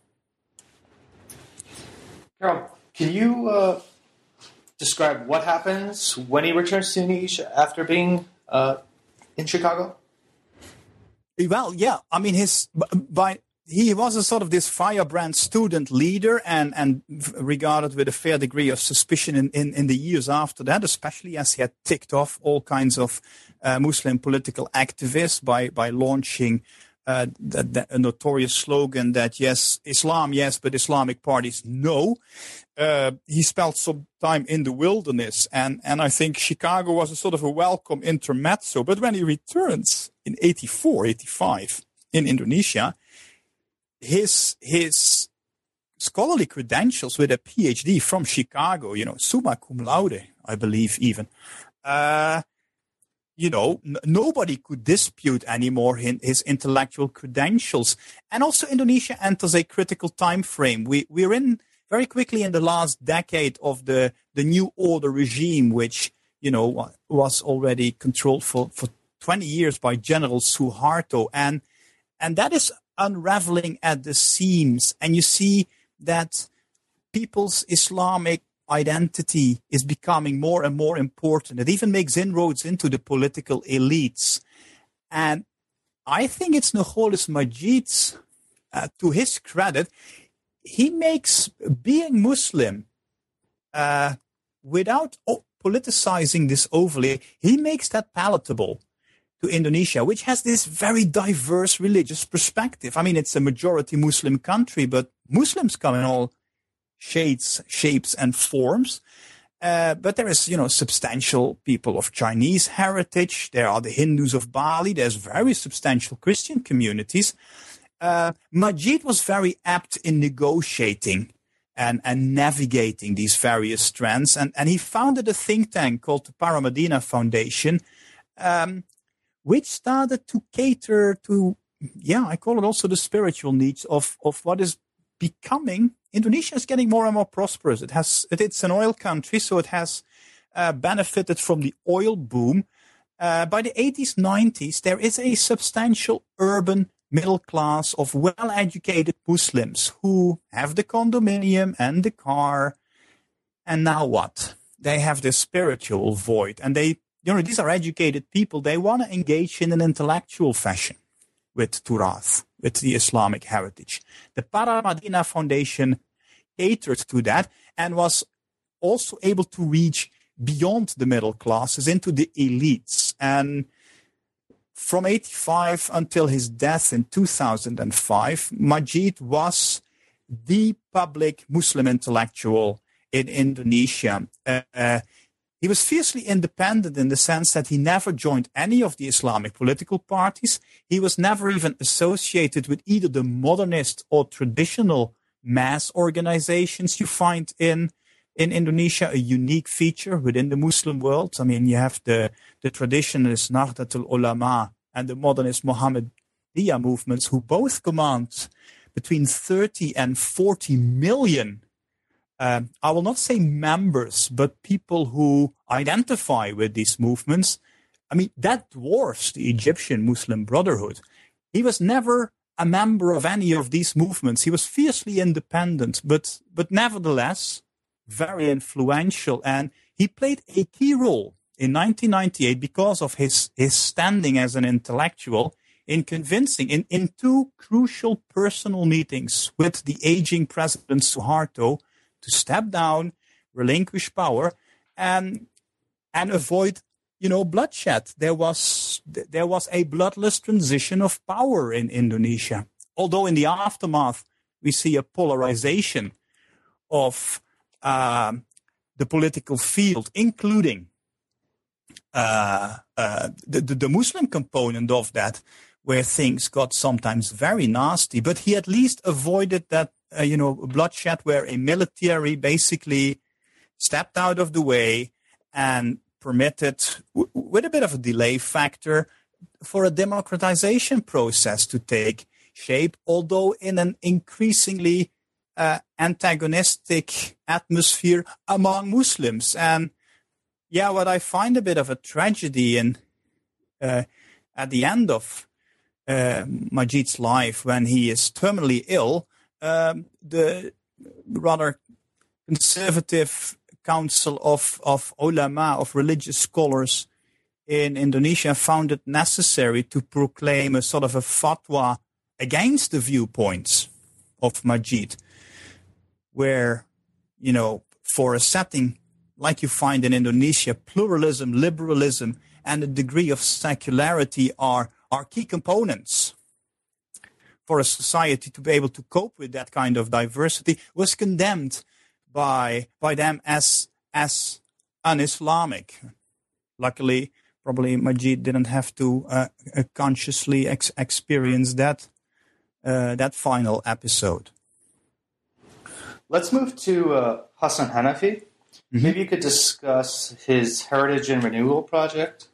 Carol, can you uh, describe what happens when he returns to Indonesia after being uh, in Chicago? Well, yeah. I mean, his by he was a sort of this firebrand student leader, and, and regarded with a fair degree of suspicion in, in, in the years after that, especially as he had ticked off all kinds of uh, Muslim political activists by, by launching uh, the, the, a notorious slogan that, yes, Islam, yes, but Islamic parties, no. Uh, he spent some time in the wilderness, and, and I think Chicago was a sort of a welcome intermezzo. But when he returns in eighty-four, eighty-five in Indonesia, his his scholarly credentials with a PhD from Chicago, you know, summa cum laude, I believe even, uh, you know, n- nobody could dispute anymore his, his intellectual credentials. And also Indonesia enters a critical time frame. We, we're in very quickly in the last decade of the, the New Order regime, which, you know, was already controlled for, for twenty years by General Suharto. And, and that is unraveling at the seams, and you see that people's Islamic identity is becoming more and more important. It even makes inroads into the political elites. And I think it's Nurholis Majid's, uh, to his credit, he makes being Muslim, uh, without politicizing this overly, he makes that palatable to Indonesia, which has this very diverse religious perspective. I mean, it's a majority Muslim country, but Muslims come in all shades, shapes, and forms. Uh, but there is, you know, substantial people of Chinese heritage. There are the Hindus of Bali. There's very substantial Christian communities. uh, Majid was very apt in negotiating and, and navigating these various strands. And, and he founded a think tank called the Paramadina Foundation, um, which started to cater to, yeah, I call it also the spiritual needs of, of what is becoming. Indonesia is getting more and more prosperous. It has, it, it's an oil country, so it has uh, benefited from the oil boom. Uh, by the eighties, nineties, there is a substantial urban middle class of well-educated Muslims who have the condominium and the car. And now what? They have this spiritual void. And they, you know, these are educated people. They want to engage in an intellectual fashion with Turath, with the Islamic heritage. The Paramadina Foundation catered to that and was also able to reach beyond the middle classes into the elites. And from eighty-five until his death in two thousand five, Majid was the public Muslim intellectual in Indonesia. Uh, uh, he was fiercely independent in the sense that he never joined any of the Islamic political parties. He was never even associated with either the modernist or traditional mass organizations you find in in Indonesia, a unique feature within the Muslim world. I mean, you have the, the traditionalist Nahdlatul Ulama and the modernist Muhammadiyah movements, who both command between thirty and forty million, um, I will not say members, but people who identify with these movements. I mean, that dwarfs the Egyptian Muslim Brotherhood. He was never a member of any of these movements. He was fiercely independent, but but nevertheless very influential, and he played a key role in nineteen ninety-eight because of his, his standing as an intellectual in convincing, in, in two crucial personal meetings with the aging President Suharto to step down, relinquish power, and and avoid, you know, bloodshed. There was there was a bloodless transition of power in Indonesia. Although in the aftermath we see a polarization of Uh, the political field, including uh, uh, the, the, the Muslim component of that, where things got sometimes very nasty. But he at least avoided that, uh, you know, bloodshed where a military basically stepped out of the way and permitted, w- with a bit of a delay factor, for a democratization process to take shape, although in an increasingly Uh, antagonistic atmosphere among Muslims. And yeah, what I find a bit of a tragedy in uh, at the end of uh, Majid's life, when he is terminally ill, um, the rather conservative council of, of ulama, of religious scholars in Indonesia, found it necessary to proclaim a sort of a fatwa against the viewpoints of Majid, where, you know, for a setting like you find in Indonesia, pluralism, liberalism, and a degree of secularity are, are key components for a society to be able to cope with that kind of diversity, was condemned by by them as as un-Islamic. Luckily, probably Majid didn't have to uh, consciously ex- experience that uh, that final episode. Let's move to uh, Hassan Hanafi. Mm-hmm. Maybe you could discuss his Heritage and Renewal Project.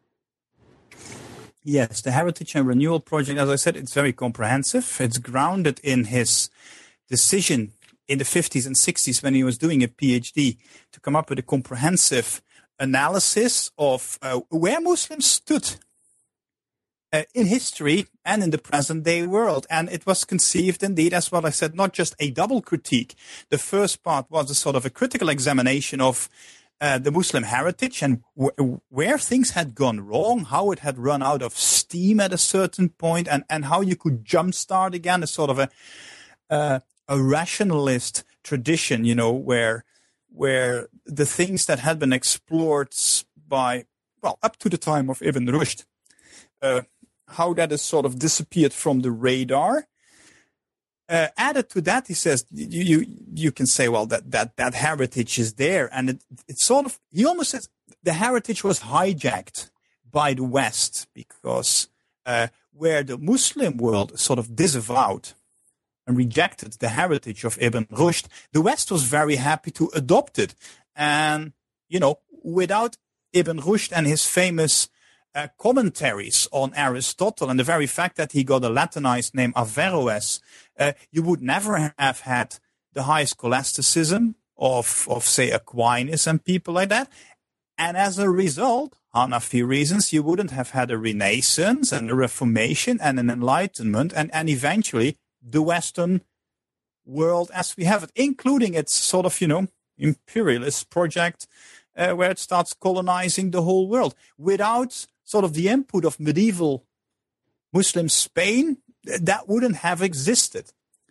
Yes, the Heritage and Renewal Project, as I said, it's very comprehensive. It's grounded in his decision in the fifties and sixties when he was doing a PhD to come up with a comprehensive analysis of uh, where Muslims stood Uh, in history and in the present-day world. And it was conceived, indeed, as what I said, not just a double critique. The first part was a sort of a critical examination of uh, the Muslim heritage and w- where things had gone wrong, how it had run out of steam at a certain point, and, and how you could jumpstart again, a sort of a uh, a rationalist tradition, you know, where where the things that had been explored by, well, up to the time of Ibn Rushd, uh, how that has sort of disappeared from the radar. Uh, added to that, he says, you, you you can say, well, that that that heritage is there, and it it's sort of, he almost says the heritage was hijacked by the West because uh, where the Muslim world sort of disavowed and rejected the heritage of Ibn Rushd, the West was very happy to adopt it. And, you know, without Ibn Rushd and his famous uh, commentaries on Aristotle and the very fact that he got a Latinized name Averroes, uh, you would never have had the high scholasticism of, of, say, Aquinas and people like that. And as a result, Hanafi reasons, you wouldn't have had a Renaissance and a Reformation and an Enlightenment and, and eventually the Western world as we have it, including its sort of, you know, imperialist project uh, where it starts colonizing the whole world. Without sort of the input of medieval Muslim Spain, that wouldn't have existed.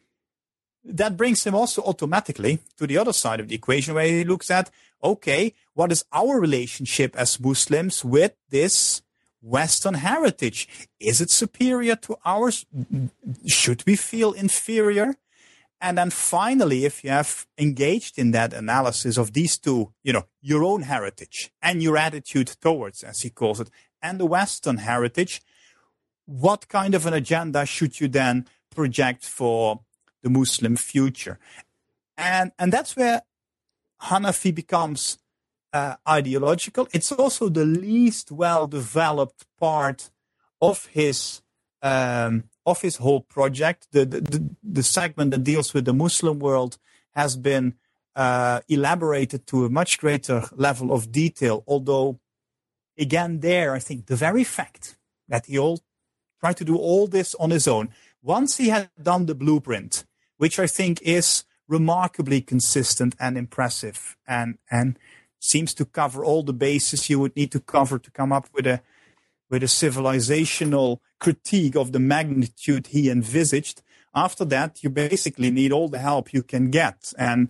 That brings him also automatically to the other side of the equation where he looks at, okay, what is our relationship as Muslims with this Western heritage? Is it superior to ours? Should we feel inferior? And then finally, if you have engaged in that analysis of these two, you know, your own heritage and your attitude towards, as he calls it, and the Western heritage, what kind of an agenda should you then project for the Muslim future? And and that's where Hanafi becomes uh, ideological. It's also the least well-developed part of his um, of his whole project. The, the the the segment that deals with the Muslim world has been uh, elaborated to a much greater level of detail. Although, again, there I think the very fact that he all tried to do all this on his own, once he had done the blueprint, which I think is remarkably consistent and impressive and, and seems to cover all the bases you would need to cover to come up with a with a civilizational critique of the magnitude he envisaged. After that, you basically need all the help you can get. And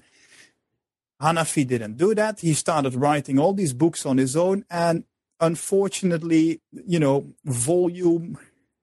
Hanafi didn't do that. He started writing all these books on his own. And unfortunately, you know, volume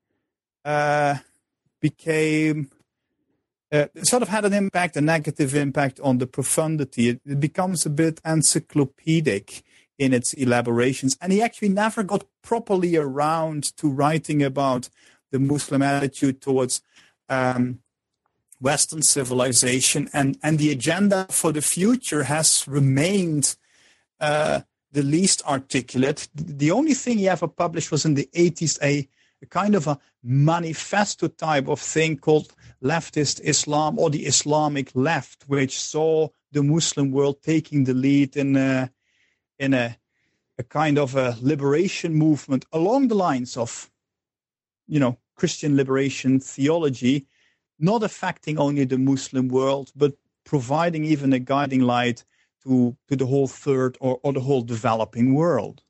uh, became... Uh, sort of had an impact, a negative impact on the profundity. It, it becomes a bit encyclopedic in its elaborations. And he actually never got properly around to writing about the Muslim attitude towards um, Western civilization. And, and the agenda for the future has remained uh, the least articulate. The only thing he ever published was in the eighties, a, a kind of a manifesto type of thing called Leftist Islam, or the Islamic left, which saw the Muslim world taking the lead in a, in a, a kind of a liberation movement along the lines of, you know, Christian liberation theology, not affecting only the Muslim world, but providing even a guiding light to, to the whole third or, or the whole developing world.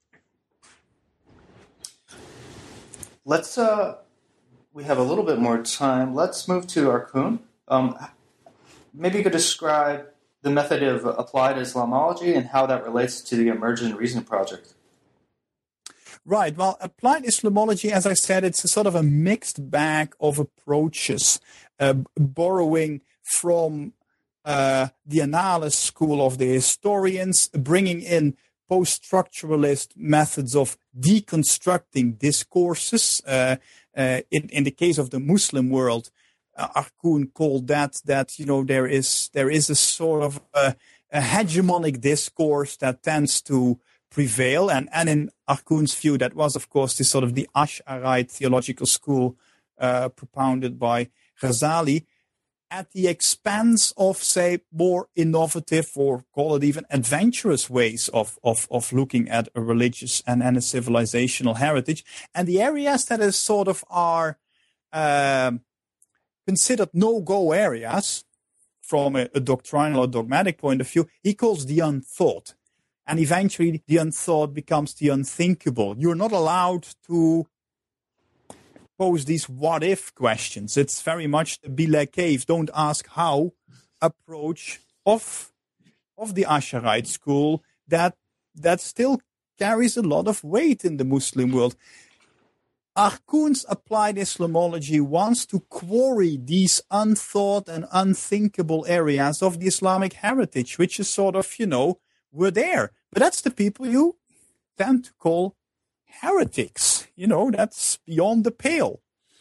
Let's... Uh... We have a little bit more time. Let's move to Arkoun. Um, maybe you could describe the method of applied Islamology and how that relates to the Emergent Reason Project. Right. Well, applied Islamology, as I said, it's a sort of a mixed bag of approaches, uh, borrowing from uh, the analysis school of the historians, bringing in post-structuralist methods of deconstructing discourses. Uh, uh, in, in the case of the Muslim world, uh, Arkoun called that that you know there is there is a sort of a, a hegemonic discourse that tends to prevail, and and in Arkoun's view, that was of course this sort of the Ash'arite theological school uh, propounded by Ghazali, at the expense of, say, more innovative or call it even adventurous ways of, of, of looking at a religious and, and a civilizational heritage. And the areas that is sort of are um, considered no-go areas from a, a doctrinal or dogmatic point of view, he calls the unthought. And eventually the unthought becomes the unthinkable. You're not allowed to pose these what-if questions. It's very much the Bila Cave, don't ask how approach of of the Ash'arite school that that still carries a lot of weight in the Muslim world. Arkoun's applied Islamology wants to quarry these unthought and unthinkable areas of the Islamic heritage, which is sort of, you know, we're there. But that's the people you tend to call heretics. You know, that's beyond the pale.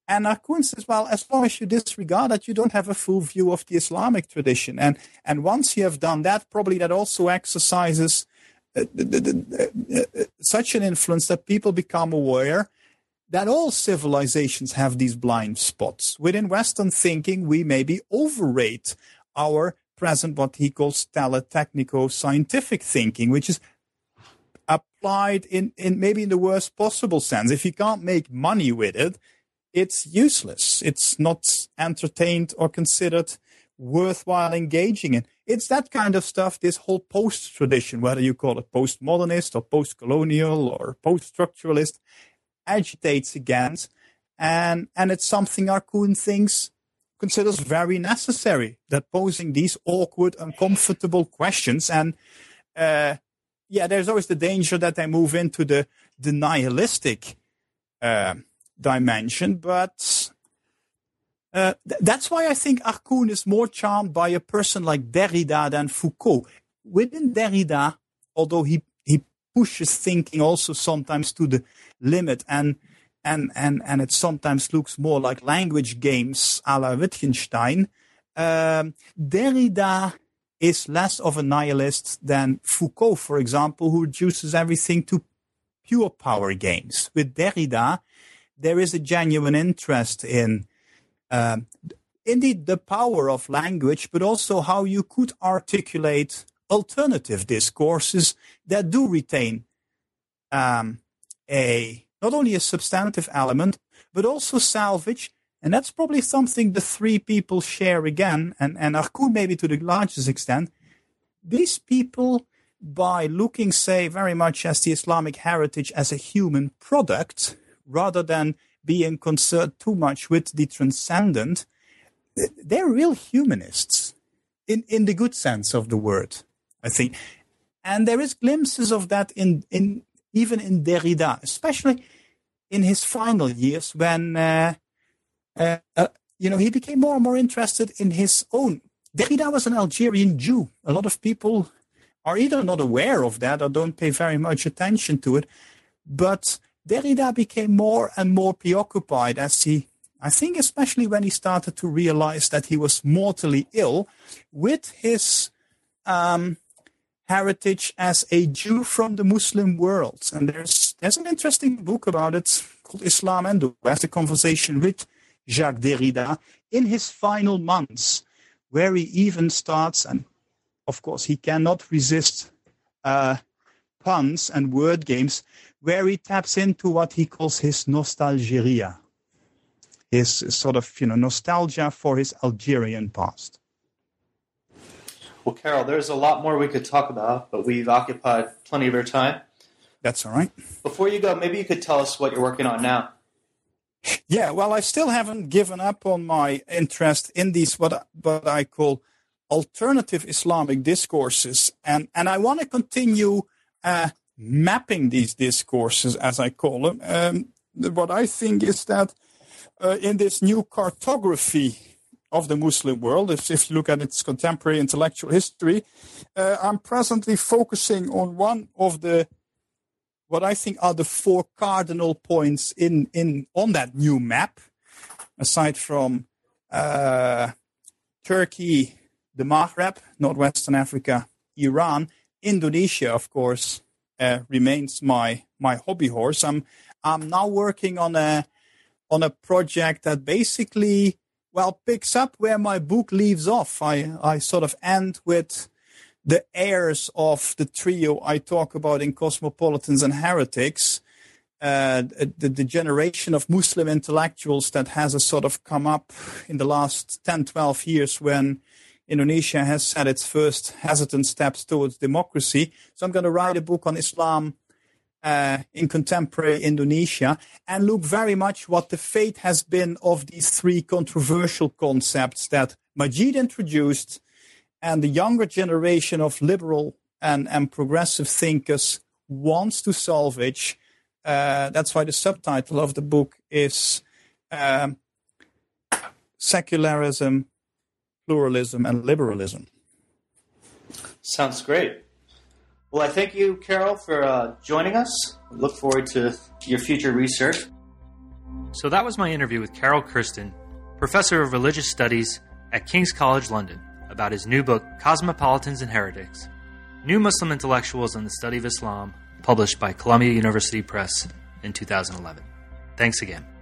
And Arkoun says, well, as long as you disregard that, you don't have a full view of the Islamic tradition. And and once you have done that, probably that also exercises uh, the, the, the, uh, such an influence that people become aware that all civilizations have these blind spots. Within Western thinking, we maybe overrate our present, what he calls teletechnico-scientific thinking, which is applied in, in maybe in the worst possible sense. If you can't make money with it, it's useless. It's not entertained or considered worthwhile engaging in. It's that kind of stuff, this whole post-tradition, whether you call it postmodernist or post-colonial or post-structuralist, agitates against. And, and it's something Arkoun thinks, considers very necessary, that posing these awkward, uncomfortable questions. And uh, yeah, there's always the danger that they move into the, the nihilistic uh, dimension. But uh, th- that's why I think Arkoun is more charmed by a person like Derrida than Foucault. Within Derrida, although he, he pushes thinking also sometimes to the limit, and and and and it sometimes looks more like language games a la Wittgenstein, um, Derrida is less of a nihilist than Foucault, for example, who reduces everything to pure power games. With Derrida, there is a genuine interest in um, indeed the power of language, but also how you could articulate alternative discourses that do retain um, a not only a substantive element, but also salvage. And that's probably something the three people share again, and, and Arkoun maybe to the largest extent. These people, by looking, say, very much as the Islamic heritage as a human product, rather than being concerned too much with the transcendent, they're real humanists, in, in the good sense of the word, I think. And there is glimpses of that in, in even in Derrida, especially in his final years when, uh, uh, uh, you know, he became more and more interested in his own. Derrida was an Algerian Jew. A lot of people are either not aware of that or don't pay very much attention to it. But Derrida became more and more preoccupied as he, I think especially when he started to realize that he was mortally ill with his um, heritage as a Jew from the Muslim world. And there's there's an interesting book about it called Islam and the West, a conversation with Jacques Derrida in his final months, where he even starts, and of course he cannot resist uh, puns and word games, where he taps into what he calls his nostalgeria, his sort of, you know, nostalgia for his Algerian past. Well, Karel, there's a lot more we could talk about, but we've occupied plenty of your time. That's all right. Before you go, maybe you could tell us what you're working on now. Yeah, well, I still haven't given up on my interest in these, what, what I call alternative Islamic discourses. And, and I want to continue uh, mapping these discourses, as I call them. Um, what I think is that uh, in this new cartography of the Muslim world, if, if you look at its contemporary intellectual history, uh, I'm presently focusing on one of the, what I think are the four cardinal points in, in on that new map, aside from uh, Turkey, the Maghreb, Northwestern Africa, Iran, Indonesia, of course, uh, remains my my hobby horse. I'm I'm now working on a on a project that basically, well, picks up where my book leaves off. I, I sort of end with the heirs of the trio I talk about in Cosmopolitans and Heretics, uh, the, the generation of Muslim intellectuals that has a sort of come up in the last ten, twelve years when Indonesia has set its first hesitant steps towards democracy. So I'm going to write a book on Islam Uh, in contemporary Indonesia, and look very much what the fate has been of these three controversial concepts that Majid introduced and the younger generation of liberal and, and progressive thinkers wants to salvage. Uh, that's why the subtitle of the book is um, Secularism, Pluralism, and Liberalism. Sounds great. Well, I thank you, Karel, for uh, joining us. I look forward to your future research. So that was my interview with Carol Kersten, Professor of Religious Studies at King's College London, about his new book, Cosmopolitans and Heretics, New Muslim Intellectuals and the Study of Islam, published by Columbia University Press in two thousand eleven. Thanks again.